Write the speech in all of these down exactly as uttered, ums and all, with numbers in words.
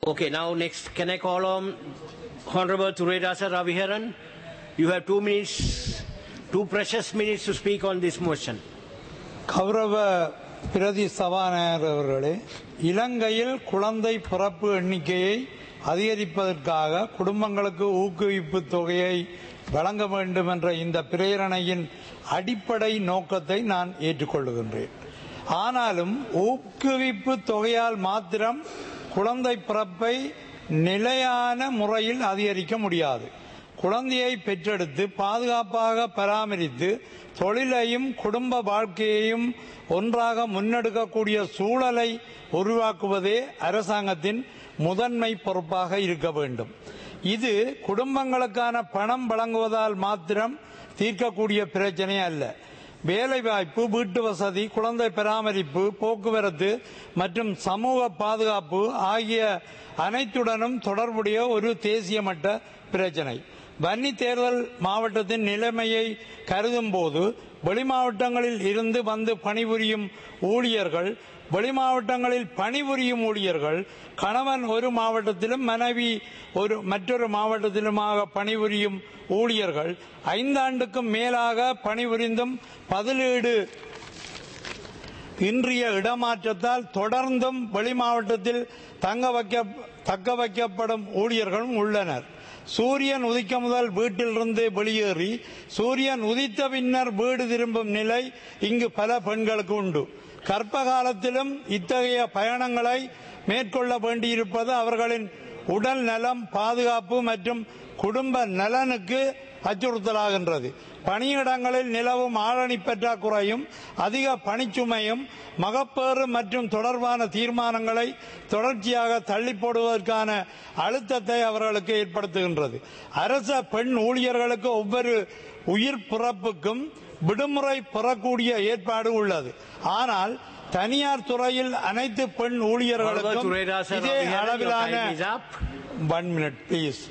Okay, now next, can I call on Honorable Turedasa Raviharan? You have two minutes, two precious minutes to speak on this motion. கௌரவ பிரதி சபாநாயகர் அவர்களே, இலங்கையில் குழந்தை பிறப்பு எண்ணிக்கையை அதிகரிப்பதற்காக குடும்பங்களுக்கு ஊக்குவிப்பு தொகையை வழங்க வேண்டும் என்ற இந்த பிரேரணையின் அடிப்படை நோக்கத்தை நான் ஏற்றுக்கொள்கின்றேன். ஆனாலும் ஊக்குவிப்பு தொகையால் மாத்திரம் குழந்தை பிறப்பை நிலையான முறையில் அதிகரிக்க முடியாது. குழந்தையை பெற்றெடுத்து பாதுகாப்பாக பராமரித்து தொழிலையும் குடும்ப வாழ்க்கையையும் ஒன்றாக முன்னெடுக்கக்கூடிய சூழலை உருவாக்குவதே அரசாங்கத்தின் முதன்மை பொறுப்பாக இருக்க வேண்டும். இது குடும்பங்களுக்கான பணம் வழங்குவதால் மாத்திரம் தீர்க்கக்கூடிய பிரச்சனை அல்ல. வேலைவாய்ப்பு, வீட்டு வசதி, குழந்தை பராமரிப்பு, போக்குவரத்து மற்றும் சமூக பாதுகாப்பு ஆகிய அனைத்துடனும் தொடர்புடைய ஒரு தேசிய மட்ட பிரச்சனை. வன்னி தேர்தல் மாவட்டத்தின் நிலைமையை கருதும் போது வெளி மாவட்டங்களில் இருந்து வந்து பணிபுரியும் ஊழியர்கள், வெளி மாவட்டங்களில் பணிபுரியும் ஊழியர்கள், கணவன் ஒரு மாவட்டத்திலும் மனைவி ஒரு மற்றொரு மாவட்டத்திலுமாக பணிபுரியும் ஊழியர்கள் ஐந்தாண்டுக்கும் மேலாக பணிபுரிந்தும் பதிலீடு இன்றைய இடமாற்றத்தால் தொடர்ந்தும் வெளி மாவட்டத்தில் தங்க வைக்க தக்க வைக்கப்படும் ஊழியர்களும் உள்ளனர். சூரியன் உதிக்க முதல் வீட்டிலிருந்து வெளியேறி சூரியன் உதித்த பின்னர் வீடு திரும்பும் நிலை இங்கு பல பெண்களுக்கு உண்டு. கர்ப்ப காலத்திலும் இத்தகைய பயணங்களை மேற்கொள்ள வேண்டியிருப்பது அவர்களின் உடல் நலம், பாதுகாப்பு மற்றும் குடும்ப நலனுக்கு அச்சுறுத்தலாகின்றது. பணியிடங்களில் நிலவும் ஆளணி பற்றாக்குறையும் அதிக பணிச்சுமையும் மகப்பேறு மற்றும் தொடர்பான தீர்மானங்களை தொடர்ச்சியாக தள்ளி போடுவதற்கான அழுத்தத்தை அவர்களுக்கு ஏற்படுத்துகின்றது. அரச பெண் ஊழியர்களுக்கு ஒவ்வொரு உயிர் பிறப்புக்கும் விடுமுறை பெறக்கூடிய ஏற்பாடு உள்ளது. ஆனால் தனியார் துறையில் அனைத்து பெண் ஊழியர்களுக்கும் இதே அளவிலான ஒன் மினிட் பிளீஸ்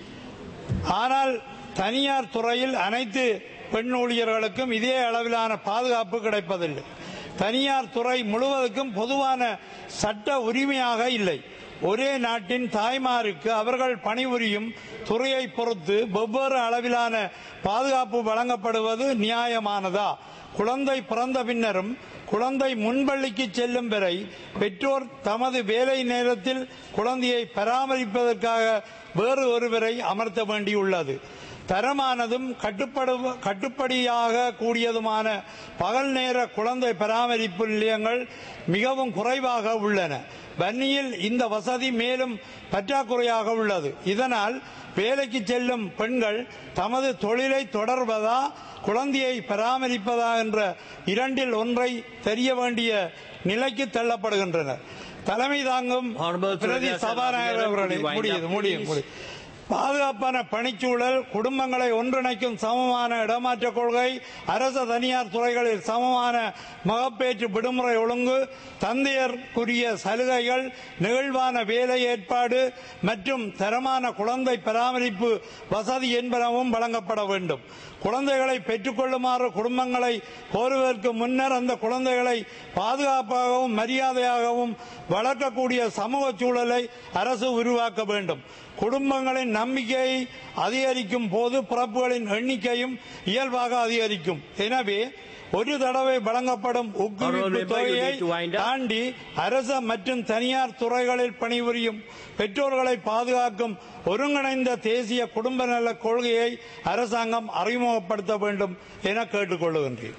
ஆனால் தனியார் துறையில் அனைத்து பெண் ஊழியர்களுக்கும் இதே அளவிலான பாதுகாப்பு கிடைப்பதில்லை. தனியார் துறை முழுவதுக்கும் பொதுவான சட்ட உரிமையாக இல்லை. ஒரே நாட்டின் தாய்மாருக்கு அவர்கள் பணிபுரியும் துறையை பொறுத்து வெவ்வேறு அளவிலான பாதுகாப்பு வழங்கப்படுவது நியாயமானதா? குழந்தை பிறந்த பின்னரும் குழந்தை முன்பள்ளிக்கு செல்லும் வரை பெற்றோர் தமது வேலை நேரத்தில் குழந்தையை பராமரிப்பதற்காக வேறு ஒருவரை அமர்த்த வேண்டியுள்ளது. தரமானதும் கட்டுப்படியாக கூடியதுமான பகல் நேர குழந்தை பராமரிப்பு நிலையங்கள் மிகவும் குறைவாக உள்ளன. வன்னியில் இந்த வசதி மேலும் பற்றாக்குறையாக உள்ளது. இதனால் வேலைக்கு செல்லும் பெண்கள் தமது தொழிலை தொடர்வதா குழந்தையை பராமரிப்பதா என்ற இரண்டில் ஒன்றை தெரிய வேண்டிய நிலைக்கு தள்ளப்படுகின்றனர். தலைமை தாங்கும் பிரதி சபாநாயகர் அவர்களே, முடியுது முடியும் முடியும் பாதுகாப்பான பணிச்சூழல், குடும்பங்களை ஒன்றிணைக்கும் சமமான இடமாற்ற கொள்கை, அரச தனியார் துறைகளில் சமமான மகப்பேற்று விடுமுறை ஒழுங்கு, தந்தையர்க்குரிய சலுகைகள், நெகிழ்வான வேலை ஏற்பாடு மற்றும் தரமான குழந்தை பராமரிப்பு வசதி என்பனவும் வழங்கப்பட வேண்டும். குழந்தைகளை பெற்றுக்கொள்ளுமாறு குடும்பங்களை கோருவதற்கு முன்னர் அந்த குழந்தைகளை பாதுகாப்பாகவும் மரியாதையாகவும் வளர்க்கக்கூடிய சமூக சூழலை அரசு உருவாக்க வேண்டும். குடும்பங்களின் நம்பிக்கையை அதிகரிக்கும் போது பிறப்புகளின் எண்ணிக்கையும் இயல்பாக அதிகரிக்கும். எனவே ஒரு தடவை வழங்கப்படும் ஊக்குவிப்பு தொகையை தாண்டி அரச மற்றும் தனியார் துறைகளில் பணிபுரியும் பெற்றோர்களை பாதுகாக்கும் ஒருங்கிணைந்த தேசிய குடும்ப நல கொள்கையை அரசாங்கம் அறிமுகப்படுத்த வேண்டும் என கேட்டுக்கொள்கின்றேன்.